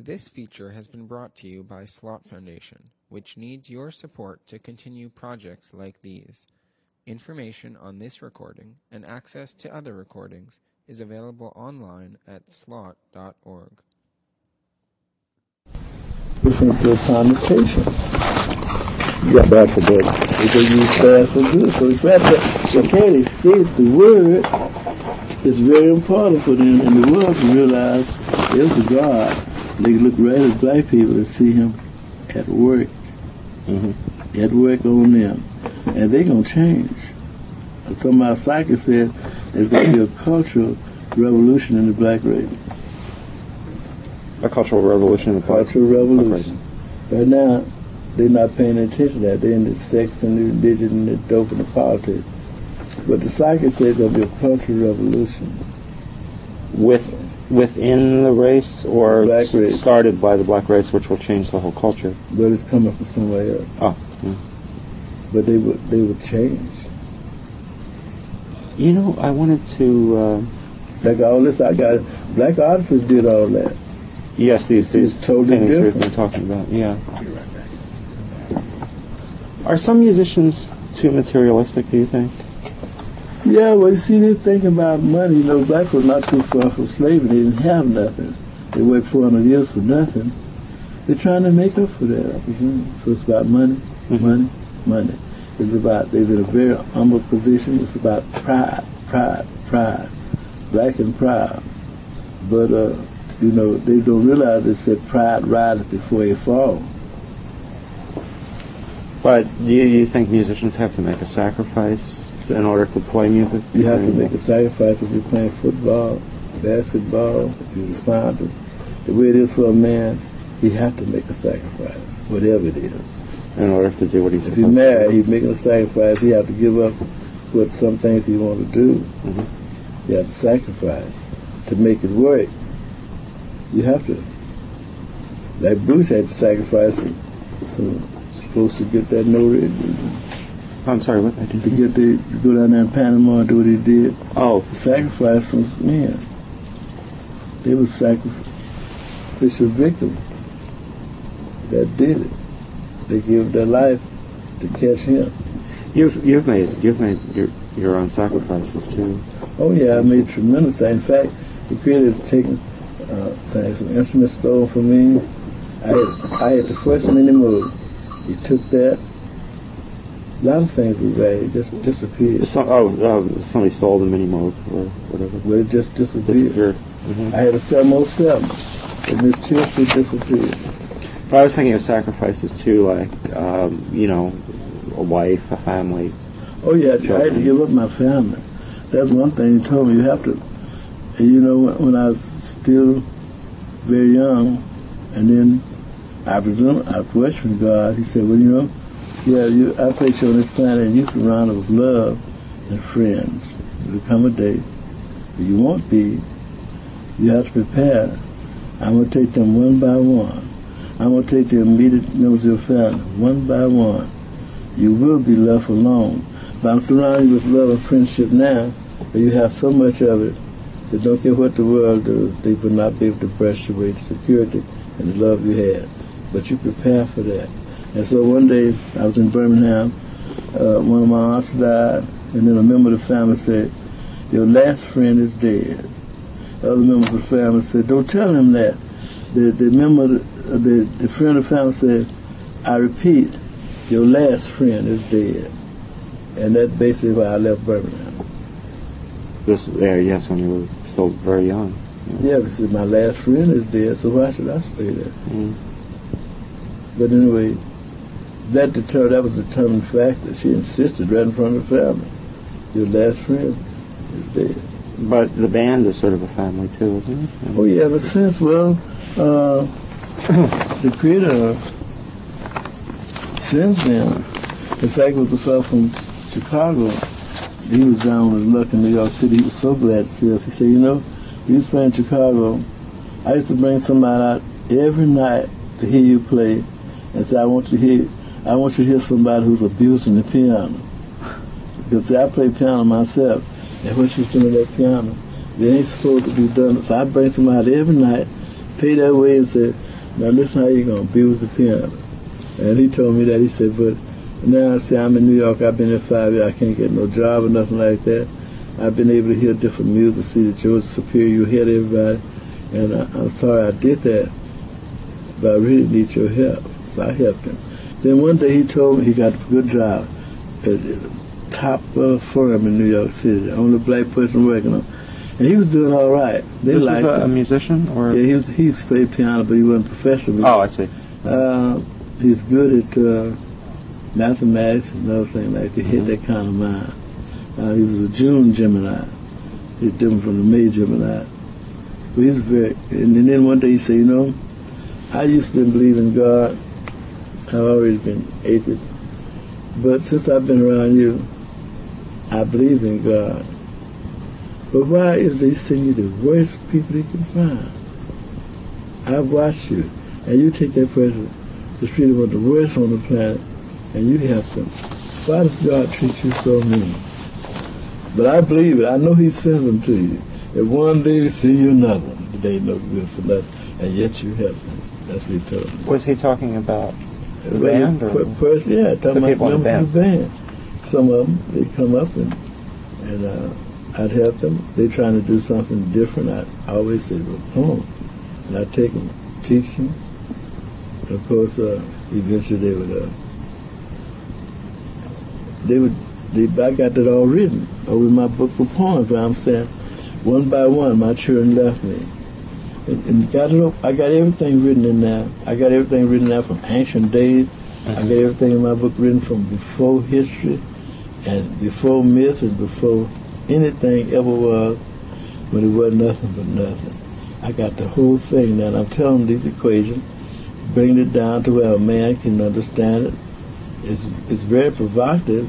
This feature has been brought to you by Slot Foundation, which needs your support to continue projects like these. Information on this recording and access to other recordings is available online at slot.org. Different connotation. Yeah, bad for good. They use bad for good. So it's bad, but they can't escape the word. It's very important for them in the world to realize there's a God. They look right at black people and see him at work. At work on them. And they're going to change. And some of our psychics said there's going to be a cultural revolution in the black race. A cultural revolution in the black race? Cultural revolution. Right now, they're not paying attention to that. They're in the sex and the religion and the dope and the politics. But the psychics say there'll be a cultural revolution. Within the race, or black race, started by the black race, which will change the whole culture? But it's coming from somewhere else. Oh. Yeah. But they would change. You know, I wanted to... like all this, I got black artists did all that. Yes, these totally paintings different. we've been talking about, yeah. Are some musicians too materialistic, do you think? Yeah, well, you see, they're thinking about money. You know, black was not too far from slavery. They didn't have nothing. They worked 400 years for nothing. They're trying to make up for that, I presume. So it's about money, money. It's about, they're in a very humble position. It's about pride. Black and proud. But, you know, they don't realize they said pride rises before it falls. But do you think musicians have to make a sacrifice in order to play music? You have to make a sacrifice if you're playing football, basketball, if you're a scientist. The way it is for a man, he has to make a sacrifice, whatever it is. In order to do what he's supposed to do. If he's married, he's making a sacrifice. He has to give up what some things he wants to do. He has to sacrifice to make it work. You have to. Like Bruce had to sacrifice it. So supposed to get that note. I'm sorry, what? To go down there in Panama and do what he did. Oh. Sacrifice some men. They were sacrificial victims that did it. They gave their life to catch him. You've made your own sacrifices too. Oh yeah, I made tremendous. In fact, the creator has taken some instruments stolen from me. I had the first mini mode. He took that. A lot of things were just disappeared. Somebody stole the mini mode or whatever. Well, it just disappeared. I had a 707, and Miss Chelsea disappeared. But I was thinking of sacrifices too, like you know, a wife, a family. Oh yeah, I had to give up my family. That's one thing he told me. You have to. And, you know, when I was still very young, and then I presume I questioned God. He said, "Well, you know, yeah, I placed you on this planet, and you're surrounded with love and friends. There'll come a day where you won't be. You have to prepare. I'm going to take them one by one. I'm going to take the immediate members of your family one by one. You will be left alone. But I'm surrounded with love and friendship now, but you have so much of it that don't care what the world does, they will not be able to brush away the security and the love you had. But you prepare for that." And so one day, I was in Birmingham, one of my aunts died, and then a member of the family said, "Your last friend is dead." Other members of the family said, "Don't tell him that." The friend of the family said, "I repeat, your last friend is dead." And that's basically why I left Birmingham. Yes, when you were still very young. Yeah, because my last friend is dead, so why should I stay there? But anyway, that was a determined factor. She insisted right in front of the family. Your last friend is dead. But the band is sort of a family too, isn't it? Oh yeah, but since, well, the creator sends them. In fact, it was a fellow from Chicago. He was down with luck in New York City. He was so glad to see us. He said, "You know, he was playing Chicago. I used to bring somebody out every night to hear you play, and say, I want you to hear somebody who's abusing the piano." Because see, I play piano myself, and what you're doing that piano, they ain't supposed to be done. So I bring somebody every night, pay their way, and say, Now listen how you going to abuse the piano. And he told me that. He said, but now, see, I'm in New York. I've been there 5 years. I can't get no job or nothing like that. I've been able to hear different music, see that you're superior, you hit everybody. And I'm sorry I did that, but I really need your help. So I helped him. Then one day he told me he got a good job at a top firm in New York City, the only black person working on. And he was doing all right. They this liked was a him. musician? Or? Yeah, he played piano, but he wasn't professional. Oh, I see. He's good at mathematics and other things like that. He had that kind of mind. He was a June Gemini. He's different from the May Gemini. But he's very, and then one day he said, you know, I used to believe in God. I've always been atheist. But since I've been around you, I believe in God. But why is he sending you the worst people he can find? I've watched you, and you take that person that's treated one of the worst on the planet, and you help them. Why does God treat you so mean? But I believe it. I know he sends them to you. And one day we see you another one. They ain't no good for nothing, and yet you help them. That's what he told me. Was he talking about the band? Or first, yeah, talking about members of the band. Some of them, they come up and I'd help them. They trying to do something different. I always say, well, come on. And I take them, teach them. And of course, eventually I got that all written over in my book of poems, where I'm saying, one by one, my children left me. And I got everything written in there. I got everything written there from ancient days. I got everything in my book written from before history and before myth and before anything ever was, when it was nothing but nothing. I got the whole thing now, and I'm telling them these equations, bringing it down to where a man can understand it. It's very provocative,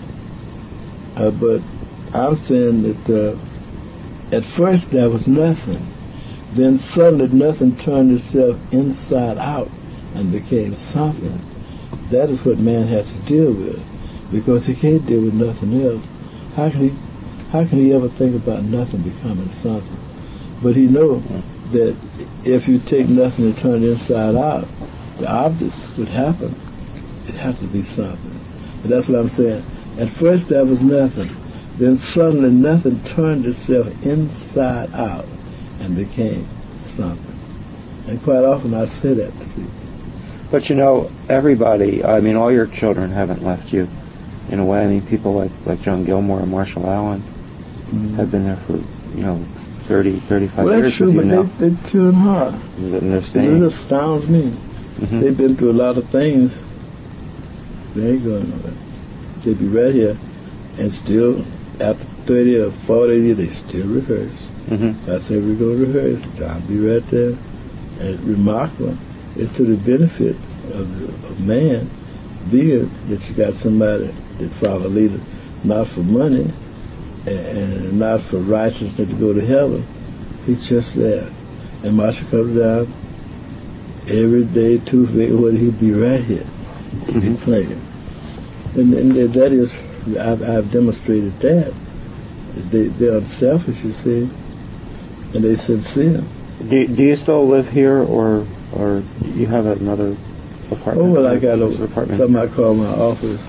but I'm saying that at first there was nothing. Then suddenly nothing turned itself inside out and became something. That is what man has to deal with, because he can't deal with nothing else. How can he ever think about nothing becoming something? But he knows that if you take nothing and turn it inside out, the opposite would happen. It has to be something. And that's what I'm saying. At first there was nothing. Then suddenly nothing turned itself inside out and became something. And quite often I say that to people. But you know, everybody, I mean, all your children haven't left you in a way. I mean, people like John Gilmore and Marshall Allen have been there for, 30, 35 well, years that's true, with you but now. they're pure in heart. And they're staying. It astounds me. They've been through a lot of things. They ain't going nowhere. They'd be right here, and still, after 30 or 40 years, they still rehearse. I say, we're going to rehearse. I'll be right there. And remarkable. It's to the benefit of man, being that you got somebody that follow a leader, not for money and not for righteousness to go to heaven. He's just there. And Marshall comes down every day, he'll be right here. He'll be playing. And that is, I've demonstrated that. They're unselfish, you see, and they're sincere. Do you still live here, or you have another apartment? Oh, well, I got something I call my office,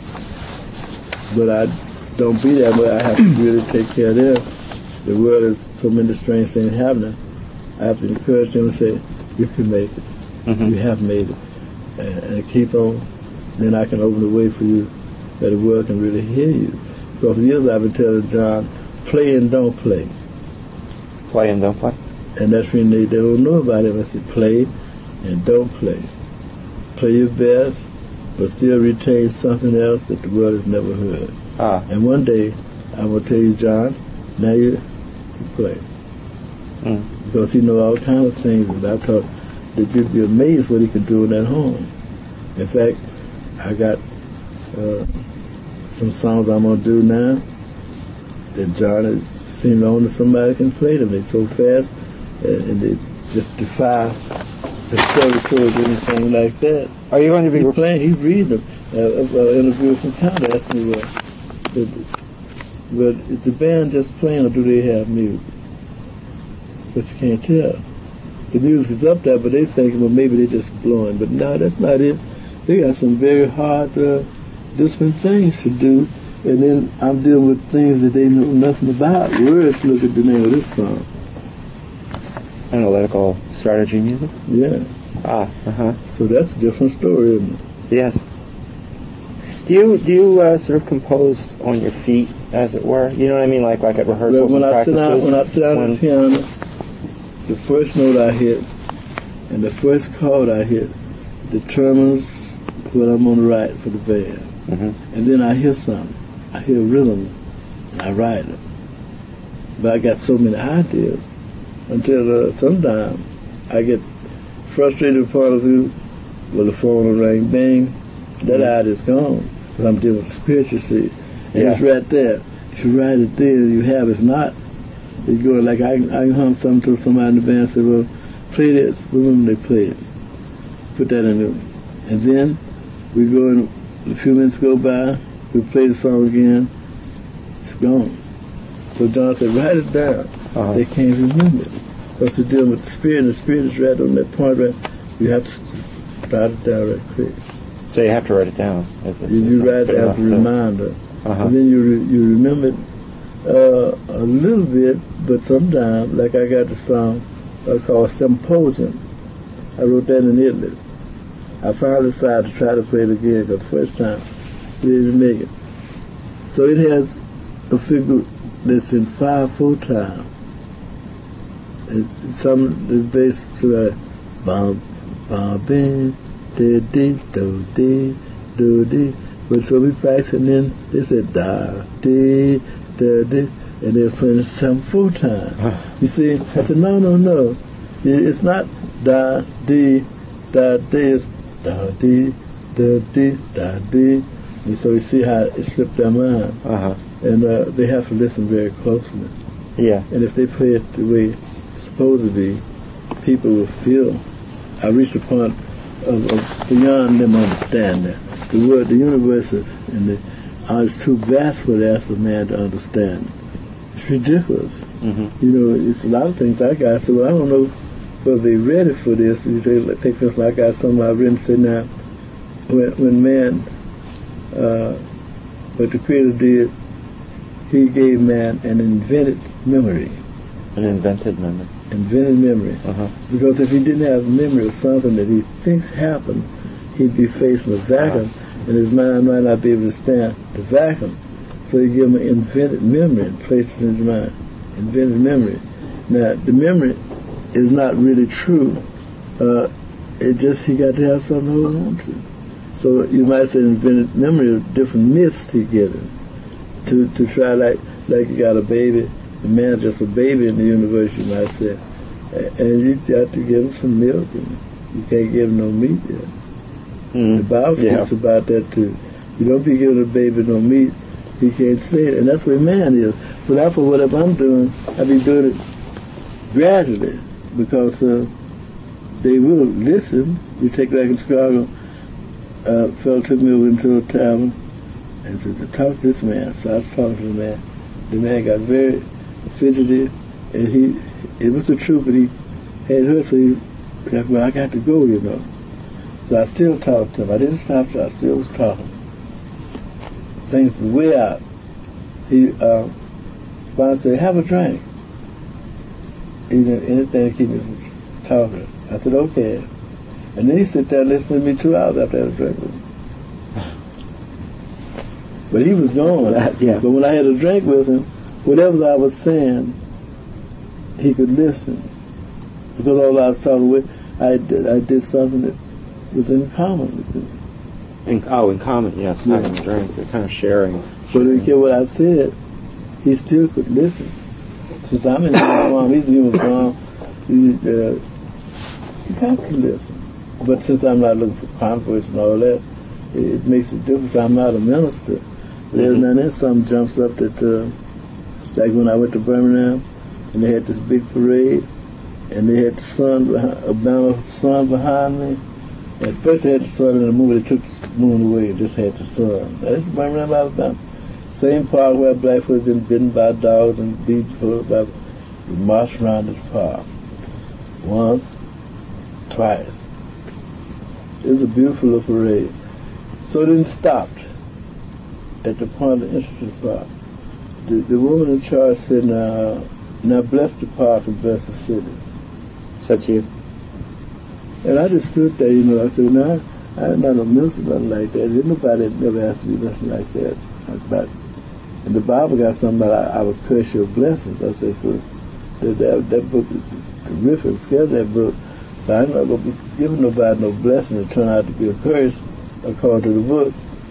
but I don't be there, but I have to really take care of them. The world is so many strange things happening. I have to encourage them and say, you can make it. You have made it. And keep on. Then I can open the way for you that the world can really hear you. Because for years I've been telling John, play and don't play. Play and don't play? And that's when they don't know about it. I said, play and don't play. Play your best, but still retain something else that the world has never heard. And one day, I'm going to tell you, John, now you play. Because he knows all kinds of things that I taught that you'd be amazed what he could do in that home. In fact, I got some songs I'm going to do now that John has seen on that somebody can play them. They're so fast and they just defy the story codes or anything like that. Are you going to be playing? He's reading them. Interview from Canada asked me, is the band just playing or do they have music? But you can't tell. the music is up there, but they think, well, maybe they're just blowing. But no, that's not it. They got some very hard, different things to do. And then I'm dealing with things that they know nothing about. Words, look at the name of this song. Analytical strategy music? Yeah. So that's a different story, isn't it? Yes. Do you sort of compose on your feet, as it were? You know what I mean, like at rehearsals and practices? When I sit down at the piano, the first note I hit and the first chord I hit determines what I'm going to write for the band. Mm-hmm. And then I hear something. I hear rhythms, and I write them. But I got so many ideas until sometimes I get frustrated with part of you. Well, the phone will ring, bang. That idea's gone. Because I'm dealing with spiritual, see. And it's right there. If you write it there, you have. If not, you go like I can hum something to somebody in the band and say, well, play this. When they play it. Put that in there. And then we go and a few minutes go by, we play the song again, it's gone. So John said, write it down. They can't remember it. Because we're dealing with the spirit, and the spirit is right on that point, right? You have to write it down right quick. So you have to write it down. You write it as a reminder. And then you remember it a little bit, but sometimes, like I got the song called Symposium. I wrote that in Italy. I finally decided to try to play it again, because the first time we didn't make it. So it has a figure that's in 5/4 time. And some is based to that bum bum bing di di do di do di. But so we practiced, and then they said da di da di, and they were playing 7/4 time. You see, I said no, it's not da di da di, it's da di da di da di. And so you see how it slipped their mind. And they have to listen very closely. Yeah. And if they play it the way it's supposed to be, people will feel. I reached a point of beyond them understanding. The word, the universe is, and it's too vast for the ask of man to understand. It's ridiculous. Mm-hmm. You know, it's a lot of things I got. I said, well, I don't know whether they're ready for this. You take for instance, I got something I've written, say now, when man, what the Creator did, He gave man an invented memory. An invented memory. Invented memory. Because if he didn't have memory of something that he thinks happened, he'd be facing a vacuum, and his mind might not be able to stand the vacuum. So he gave him an invented memory and placed it in his mind. Invented memory. Now, the memory is not really true. It just, he got to have something to hold on to. So you might say invented memory of different myths he given. To try like you got a baby, a man just a baby in the universe, you might say, and you got to give him some milk, and you can't give him no meat yet. The Bible speaks about that too. You don't be giving a baby no meat, he can't say it, and that's where man is. So therefore, whatever I'm doing, I be doing it gradually, because they will listen. You take like in Chicago, a fellow took me over into a tavern and said, talk to this man. So I was talking to the man. The man got very fidgety, and it was the truth, but he had heard, so he said, well, I got to go, you know. So I still talked to him. I didn't stop, I still was talking. Things was way out. He finally said, have a drink. Anything to keep me from talking. I said, okay. And then he sat there listening to me 2 hours after I had a drink with him. But he was gone. But when I had a drink with him, whatever I was saying, he could listen. Because all I was talking with, I did something that was in common with him. In common, yes. Having a drink, they're kind of sharing. So didn't care what I said, he still could listen. Since I'm in uniform, he's in uniform, he kind of can listen. But since I'm not looking for converts and all that, it makes a difference. I'm not a minister. But every now and then something jumps up that, like when I went to Birmingham, and they had this big parade, and they had the sun, a banner of the sun behind me. At first they had the sun in the moon, but they took the moon away and just had the sun. Now, this is Birmingham, Alabama. Same park where Blackfoot had been bitten by dogs and beaten for about, we marched around this park. Once, twice. It's a beautiful little parade. So then stopped at the point of the entrance park. The woman in charge said, now bless the park and bless the city. Said to you? And I just stood there, I said, no, I'm not a minister, nothing like that. Ain't nobody never asked me nothing like that. And the Bible got something about I would curse your blessings. I said, so that book is terrific. I'm scared of that book. So I'm not going to be giving nobody no blessing to turn out to be a curse according to the book.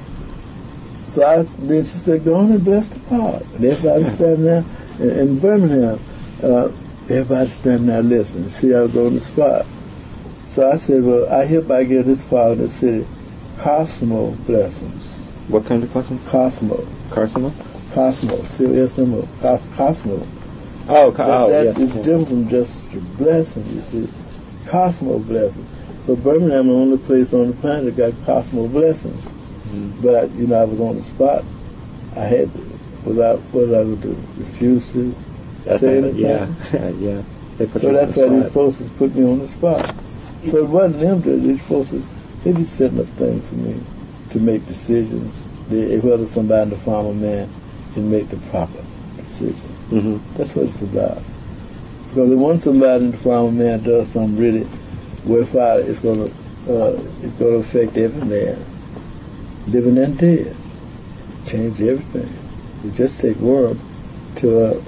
So then she said, go on and bless the park. And everybody standing there in Birmingham, everybody standing there listening. See, I was on the spot. So I said, well, I hereby give this part of the city Cosmo blessings. What kind of blessings? Cosmo. Cosmo? Cosmo. C-O-S-M-O. Cosmo. Yes. It's different from just blessings, you see. Cosmo blessings. So Birmingham is the only place on the planet that got Cosmo blessings. Mm-hmm. But, I was on the spot. I had to. What was I going to do? Refuse to say anything? Yeah. So that's why these folks put me on the spot. So it wasn't them that these folks, they be setting up things for me to make decisions. Whether somebody in the farmer man can make the proper decisions. Mm-hmm. That's what it's about. Because once somebody in the farmer man does something really worthwhile, it's going to affect every man, living and dead, change everything. It just take work to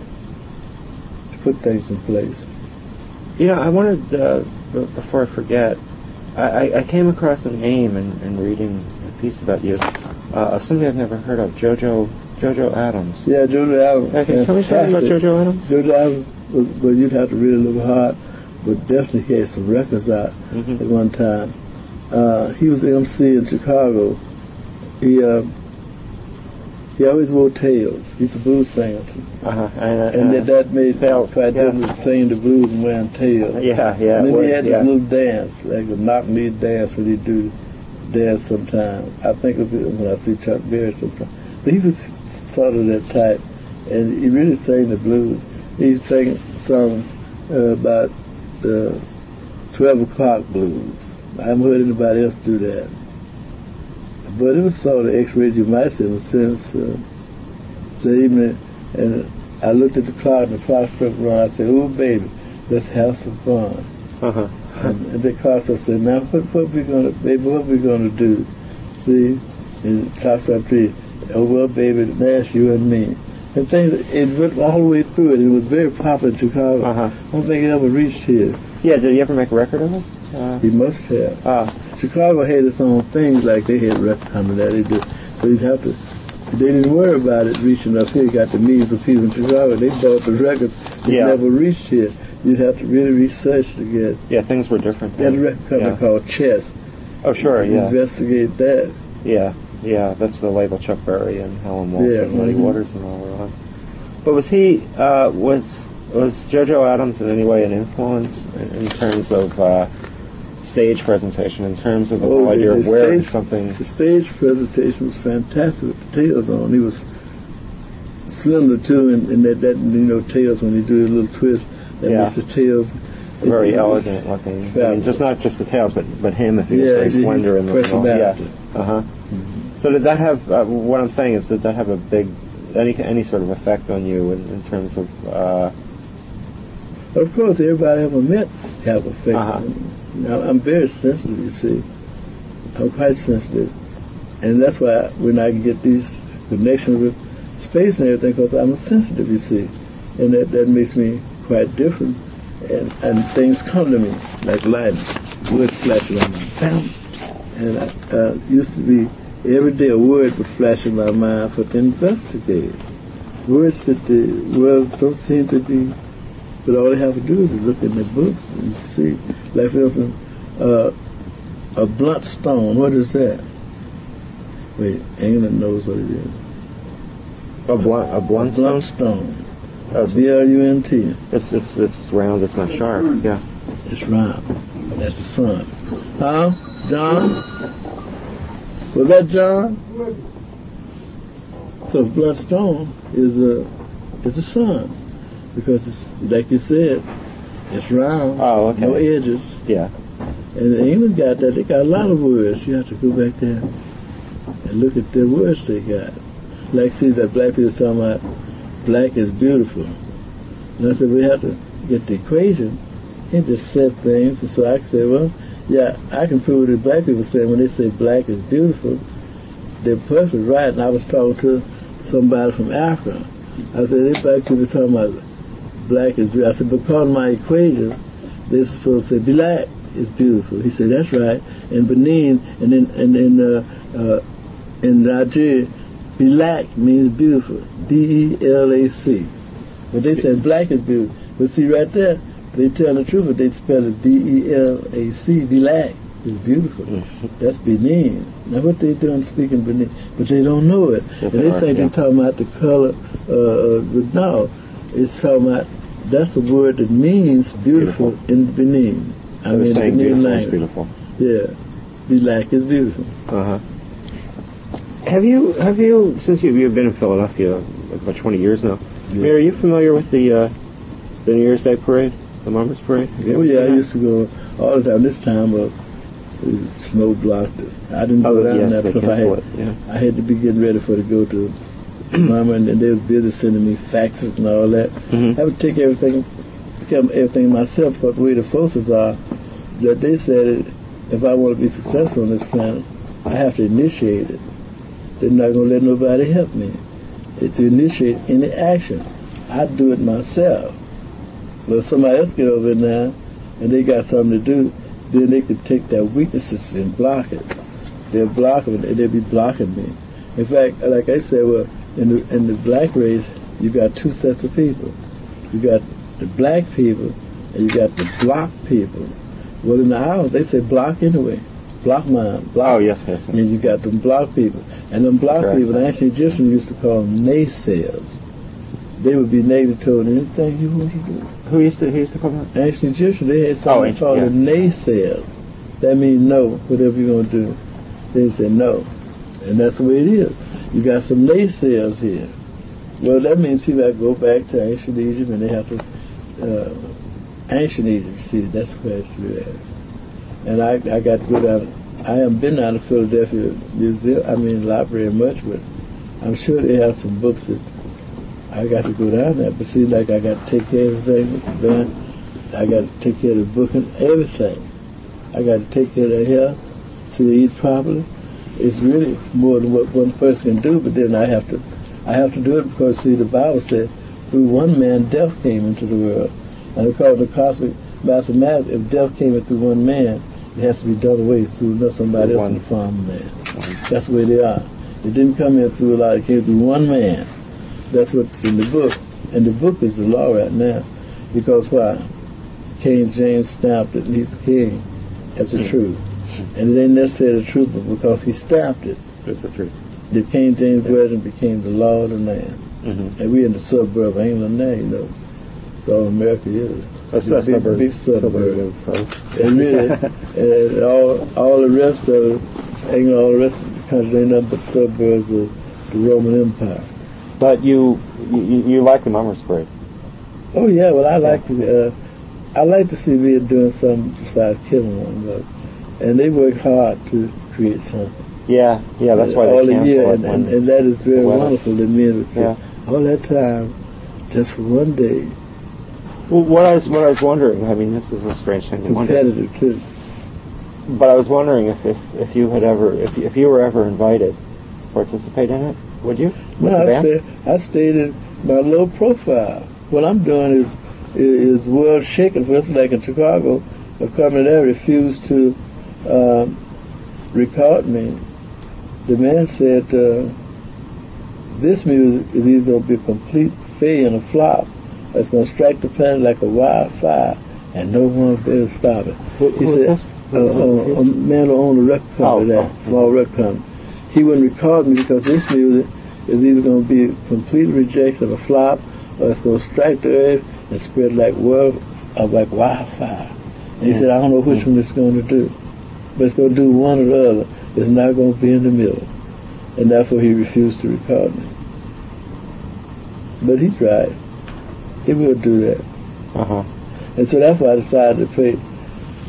put things in place. I wanted, before I forget, I came across a name in reading a piece about you of somebody I've never heard of, Jojo Adams. Yeah, Jojo Adams. Can you tell me something about Jojo Adams? Jojo Adams was you'd have to read a little hard, but definitely he had some records out at one time. He was the MC in Chicago. He always wore tails. He's a blues singer. And that made him sing the blues and wearing tails. Yeah. And then he had this little dance, like a knock-me dance when he'd do dance sometime. I think of it when I see Chuck Berry sometimes. But he was sort of that type, and he really sang the blues. He sang a song about the 12 o'clock blues. I haven't heard anybody else do that. But it was sort of X-rated, you might say, in a sense. So evening, and I looked at the clock, and the clock struck around. I said, "Oh, baby, let's have some fun." And the clock said, "Now, what we gonna do?" See, and the clock started playing, "Oh, well, baby, that's you and me." And things, it went all the way through it. It was very popular in Chicago. I don't think it ever reached here. Yeah, did he ever make a record of it? He must have. Chicago had its own things, like they had record time and that they did. So you'd have to. They didn't worry about it reaching up here. You got the millions of people in Chicago. They bought the records. It never reached here. You'd have to really research to get. Yeah, things were different. They had a record company called Chess. Oh, sure. Investigate that. Yeah. That's the label Chuck Berry and Helen Walton, Muddy Waters, and all that. But was he was Jojo Adams in any way an influence in terms of stage presentation, in terms of the idea of wearing something? The stage presentation was fantastic with the tails on. He was slender too, and that tails when he do a little twist that makes the tails very elegant looking. I mean, not just the tails, but him if he was very slender in the personality. So did that have what I'm saying is did that have a big any sort of effect on you in terms of? Of course, everybody I ever met have effect. Now, I'm very sensitive, you see. I'm quite sensitive. And that's why when I get these connections with space and everything, because I'm sensitive, you see. And that makes me quite different. And things come to me, like lightning, words flashing on my mind. And I used to be, every day a word would flash in my mind for to investigate. Words that the world don't seem to be. But all they have to do is look in the books and see. Like, for instance, a blunt stone. What is that? Wait, England knows what it is. A blunt stone. B-L-U-N-T. It's round. It's not sharp. Yeah. It's round. That's the sun. Huh, John? Was that John? So, blunt stone is a sun. Because it's, like you said, it's round, no edges. Yeah. And England got that. They got a lot of words. You have to go back there and look at the words they got. Like, see, that black people talking about black is beautiful. And I said, we have to get the equation. You can't just set things. And so I said, well, yeah, I can prove that black people say when they say black is beautiful, they're perfectly right. And I was talking to somebody from Africa. I said, these black people talking about black is beautiful. I said, because of my equations, they're supposed to say black is beautiful. He said, that's right. In Benin and in Nigeria, black means beautiful. B-E-L-A-C. But they said black is beautiful. But see, right there, they tell the truth, but they spell it B-E-L-A-C. Black is beautiful. That's Benin. Now, what they doing speaking Benin? But they don't know it. And they think they're talking about the color. But no, it's talking about, that's a word that means beautiful in Benin. I mean, the Benin language. Beautiful. Yeah. Black is beautiful. Uh-huh. Have you, since you've been in Philadelphia about 20 years now, yeah. Are you familiar with the New Year's Day parade, the Mummers Parade? Oh yeah, I used to go all the time. This time, snow blocked it. I didn't go down there because I had to be getting ready to go to Mama, and they was busy sending me faxes and all that. I would take everything myself because the way the forces are, that they said if I want to be successful on this planet, I have to initiate it. They're not going to let nobody help me. To initiate any action, I do it myself. But somebody else get over there and they got something to do, then they could take their weaknesses and block it. They'll block it, and they'll be blocking me. In fact, like I said, well, in the black race, you got two sets of people. You got the black people, and you got the block people. Well, in the house, they say block anyway. Block mine. Block. Oh, yes. And you got them block people. And them block people, the ancient Egyptians used to call them naysayers. They would be negative toward anything you want to do. Who used to call them? Ancient Egyptians, they had something called the naysayers. That means no, whatever you're going to do. They say no. And that's the way it is. You got some naysayers here. Well, that means people have to go back to ancient Egypt, and they have to, ancient Egypt, see, that's where it's really at. And I got to go down, I haven't been down to Philadelphia library much, but I'm sure they have some books that I got to go down there. But see, like I got to take care of everything, man. I got to take care of the booking, everything. I got to take care of their health, see they eat properly. It's really more than what one person can do, but then I have to do it because, see, the Bible said, through one man death came into the world. And according to cosmic mathematics, if death came in through one man, it has to be done away through somebody else in the farm man. That's the way they are. It didn't come in through a lot, it came through one man. That's what's in the book. And the book is the law right now. Because why? King James stamped it, and he's the king. That's the truth. And it ain't necessarily the truth, but because he stamped it, that's the truth. The King James Version became the law of the land. And we're in the suburb of England now, you know. So America is. That's a big suburb. And really, and all the rest of England, all the rest of the country ain't nothing but suburbs of the Roman Empire. But you like the Mummers Parade? Oh yeah, well I like to see me doing something besides killing one, and they work hard to create something. Yeah, that's why all they the year, it and that is very wonderful. The men would say all that time, just for one day. Well, what I was wondering, I mean, this is a strange thing to wonder. Competitive too. But I was wondering if you were ever invited to participate in it, would you? No, I stated my low profile. What I'm doing is world shaking. For instance, like in Chicago, a company there refused to record me. The man said, this music is either going to be a complete failure and a flop, or it's going to strike the planet like a wildfire, and no one will be able to stop it. He said, a man who owned a record company, small record company. He wouldn't record me because this music is either going to be a complete rejection, a flop, or it's going to strike the earth and spread like wildfire. And he said, I don't know which one it's going to do, but it's going to do one or the other. It's not going to be in the middle. And therefore he refused to record me. But he tried. He will do that. And so that's why I decided to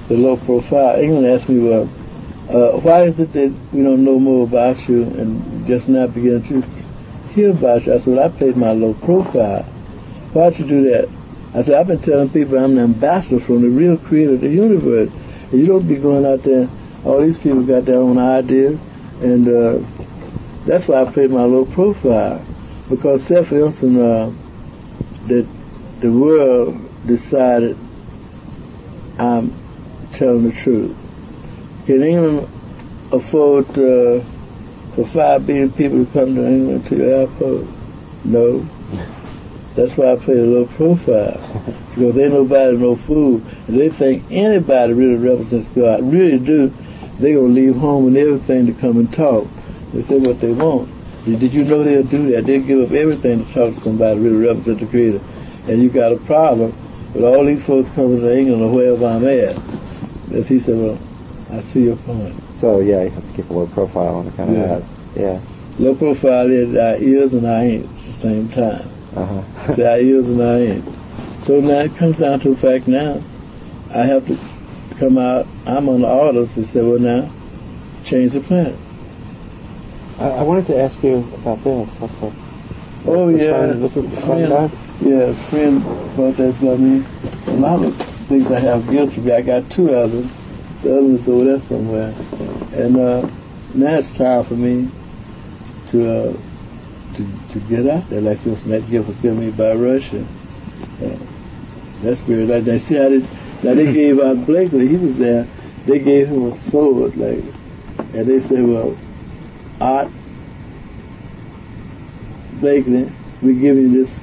the low profile. England asked me, well, why is it that we don't know more about you and just now begin to hear about you? I said, well, I played my low profile. Why'd you do that? I said, I've been telling people I'm an ambassador from the real creator of the universe. And you don't be going out there, all these people got their own ideas, and that's why I played my low profile. Because Seth Wilson, that the world decided I'm telling the truth. Can England afford for 5 billion people to come to England to the airport? No. That's why I play a low profile. Because ain't nobody no fool. And they think anybody really represents God. Really do. They're going to leave home and everything to come and talk. They say what they want. Did you know they'll do that? They'll give up everything to talk to somebody really represent the Creator. And you got a problem with all these folks coming to England or wherever I'm at. As he said, well, I see your point. So, yeah, you have to keep a low profile on account of that. Yeah. Low profile is our ears and our ain't at the same time. Uh-huh. It's our ears and our ain't. So now it comes down to the fact now, I have to come out, I'm on the orders to say, well now, change the planet. I wanted to ask you about this. This is the same guy? Yeah, his friend bought that for me. A lot of things I have gifts for me. I got 2 of them. The other one's over there somewhere. And now it's time for me to get out there like this. And that gift was given me by Russia. That's weird. Like, they see how they gave out Blakely. He was there. They gave him a sword, like, and they said, well, Art Blakely, we give you this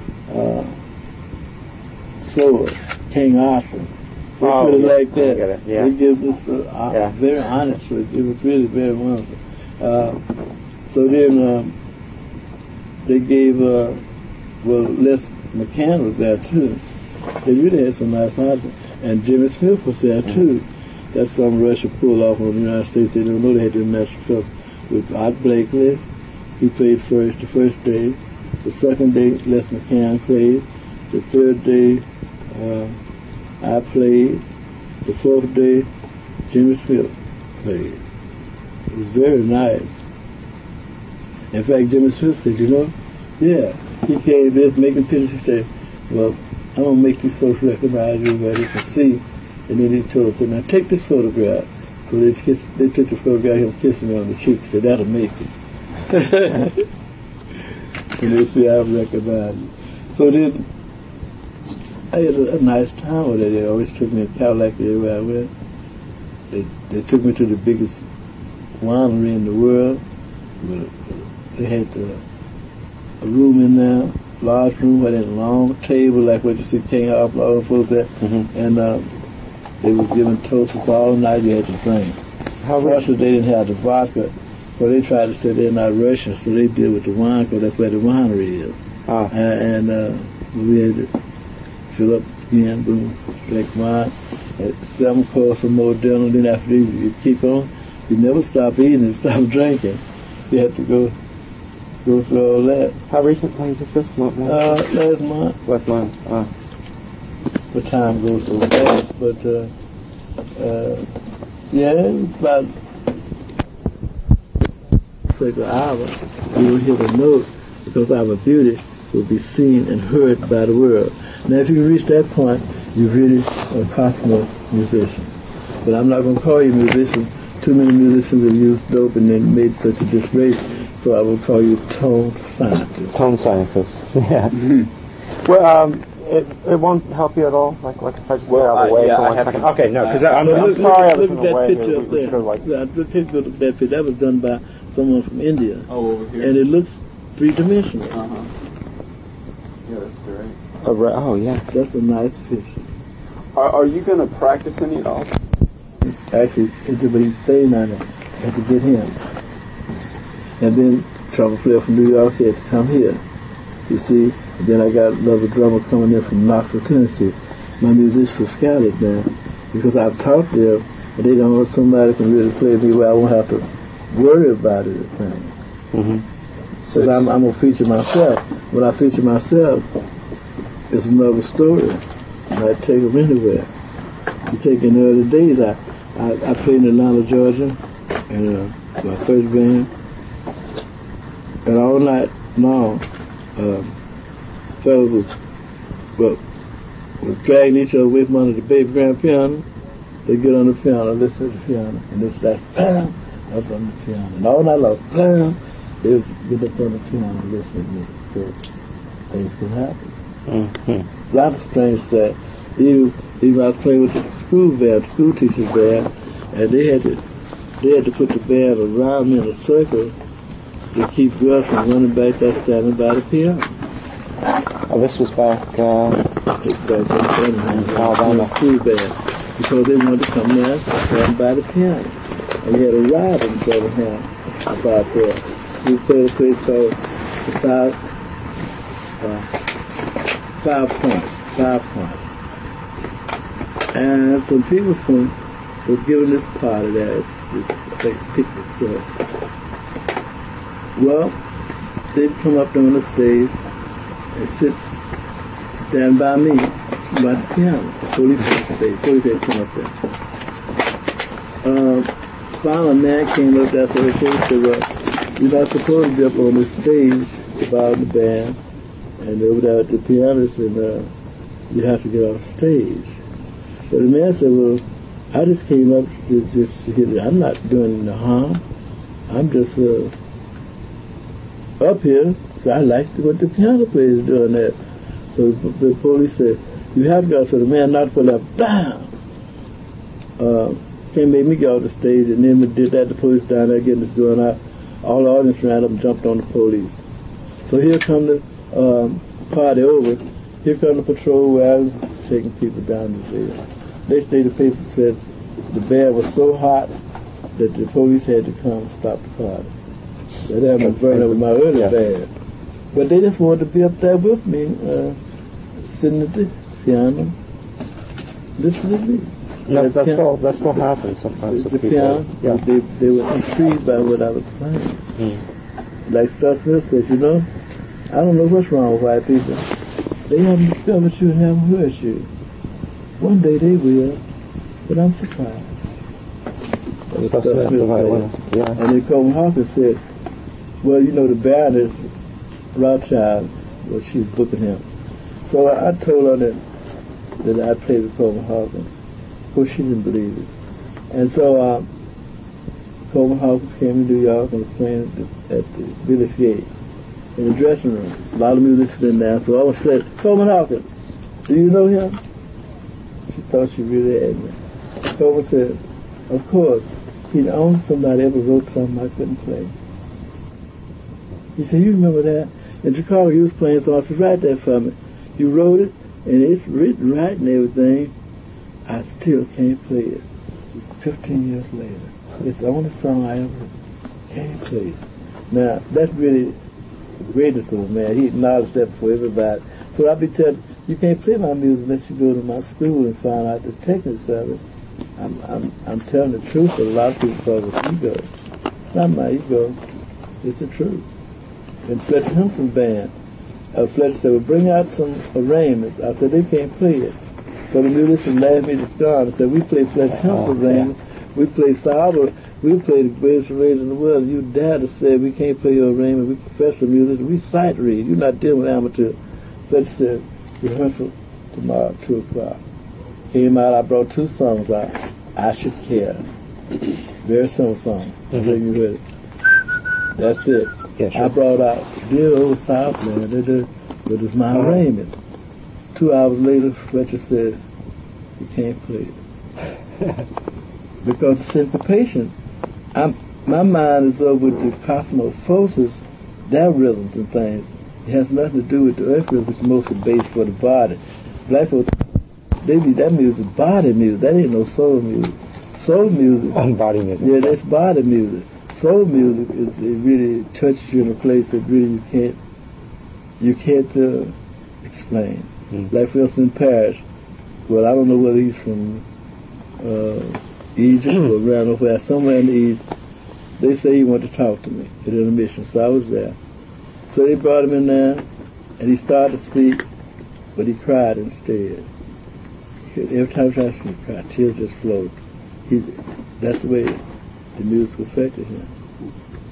sword, King Arthur. They put it like that. Yeah. They give this very honest. So it was really very wonderful. So then they gave Les McCann was there too. They really had some nice artists. And Jimmy Smith was there too. That's some Russia pulled off on the United States. They don't know they had the National Festival with Art Blakely. He played first the first day. The second day, Les McCann played. The third day, I played. The fourth day, Jimmy Smith played. It was very nice. In fact, Jimmy Smith said, yeah, he came there making pictures. He said, well, I'm going to make these folks recognize you where they can see. And then he told us, now take this photograph. So they took the photograph of him kissing me on the cheek. He said, that'll make it. And they see I recognize you. So then I had a nice time with it. They always took me in Cadillac everywhere I went. They took me to the biggest winery in the world. They had a room in there, large room with a long table like what you see King Arthur, all the folks there. Mm-hmm. And they was giving toasts all night. You had to drink. Russia, they didn't have the vodka. Well, they tried to say they're not Russian, so they deal with the wine because that's where the winery is. Ah. And we had to fill up again, boom, drink wine. At 7 course, some more dinner. Then after this, you keep on. You never stop eating and stop drinking. You have to go through all that. How recently was this month? Last month. Last month. Ah. The time goes so fast, but yeah, it was about an hour. We will hear the note because our beauty will be seen and heard by the world. Now, if you reach that point, you're really a cosmo musician. But I'm not going to call you musician. Too many musicians have used dope and then made such a disgrace. So I will call you tone scientist. Tone scientist. Yeah. Mm-hmm. Well, it won't help you at all. Like if I just get out of the way for 1 second. Okay, no, because I'm sorry I was in the way. Look at that picture up there. That picture. That was done by someone from India. Oh, over here. And it looks 3-dimensional. Uh-huh. Yeah, that's great. Oh, yeah. That's a nice picture. Are you going to practice any at all? Actually, but he's staying on it. I had to get him. And then trumpet player from New York had to come here. You see, and then I got another drummer coming in from Knoxville, Tennessee. My musicians are scattered now because I've taught them, and they don't know somebody can really play me where I won't have to worry about it. Mm-hmm. So I'm going to feature myself. When I feature myself, it's another story. And I take them anywhere. You take in the early days, I played in Atlanta, Georgia, and my first band, and all night long, fellas was dragging each other away from under the baby grand piano. They get on the piano, listen to the piano, and they start bam, up on the piano. And all night long, bam, they was get up on the piano and listen to me. So things can happen. A lot of strange stuff. Even I was playing with the school band, school teacher's band, and they had to put the band around me in a circle to keep Gus from running back there standing by the piano. Oh, this was back in Alabama. School band, because they wanted to come there and stand by the piano. And we had a ride in Birmingham about there. We played a place called the Five Points. And some people was giving this party there, I think picnic club. Well, they'd come up there on the stage and stand by me, watch the piano. The police on the stage. Police had come up there. Finally, a man came up there, so the police said, well, you're not supposed to be up on the stage about the band, and over there at the pianist, and you have to get off stage. But the man said, well, I just came up to just hit it. I'm not doing no harm. I'm just up here. I like what the piano player is doing there. So the police said, you have to go. So the man knocked for that, bam! Can't make me get off the stage. And then we did that. The police down there getting this going out. All the audience ran up and jumped on the police. So here come the party over. Here come the patrol wagons taking people down to jail. Next day the paper said the band was so hot that the police had to come and stop the party. That had me burn up with my early band. But they just wanted to be up there with me, sitting at the piano, listening to me. Yeah, that still happens sometimes with people. Piano, they were intrigued by what I was playing. Like Stuart Smith said, I don't know what's wrong with white people. They haven't discovered you and haven't heard you. One day they will, but I'm surprised. And then Coleman Hawkins said, well, the Baroness Rothschild, well, she was booking him. So I told her that I played with Coleman Hawkins. Of course, she didn't believe it. And so Coleman Hawkins came to New York and was playing at the Village Gate in the dressing room. A lot of musicians in there. So I was said, Coleman Hawkins, do you know him? She thought she really had me. Coleman said, of course. He's the only somebody ever wrote something I couldn't play. He said, you remember that? In Chicago, you was playing, so I said, write that for me. You wrote it, and it's written right and everything. I still can't play it. 15 years later. It's the only song I ever can't play it. Now, that's really the greatness of a man. He acknowledged that before everybody. So I'll be telling you can't play my music unless you go to my school and find out the techniques of it. I'm telling the truth, but a lot of people call it ego. It's not my ego. It's the truth. In Fletcher Henson band, Fletcher said, well, bring out some arraignments. I said, they can't play it. So the musicians laughed me to scorn and said, we play Fletcher Henson arraignment. We play Sauber. We play the greatest arrangement in the world. You dare to say we can't play your arraignment. We professional musicians. We sight read. You're not dealing with amateur. Fletcher said, rehearsal tomorrow, 2 o'clock. Came out, I brought 2 songs out. I Should Care. Very simple song. I think you heard it. That's it. Yeah, sure. I brought out Dear Old Southland, but it was my arraignment. 2 hours later, Fletcher said, you can't play it. Because the syncopation, my mind is over with the cosmophosis, their rhythms and things. It has nothing to do with the earth rhythm, which is mostly based for the body. Black folks, that music, body music. That ain't no soul music. Soul music. Body music. Yeah, that's body music. Soul music it really touches you in a place that really you can't explain. Like for instance in Paris, well, I don't know whether he's from Egypt or around nowhere, somewhere in the East. They say he wanted to talk to me at intermission, so I was there. So they brought him in there, and he started to speak, but he cried instead. every time he tries to cry, tears just flowed. That's the way the music affected him.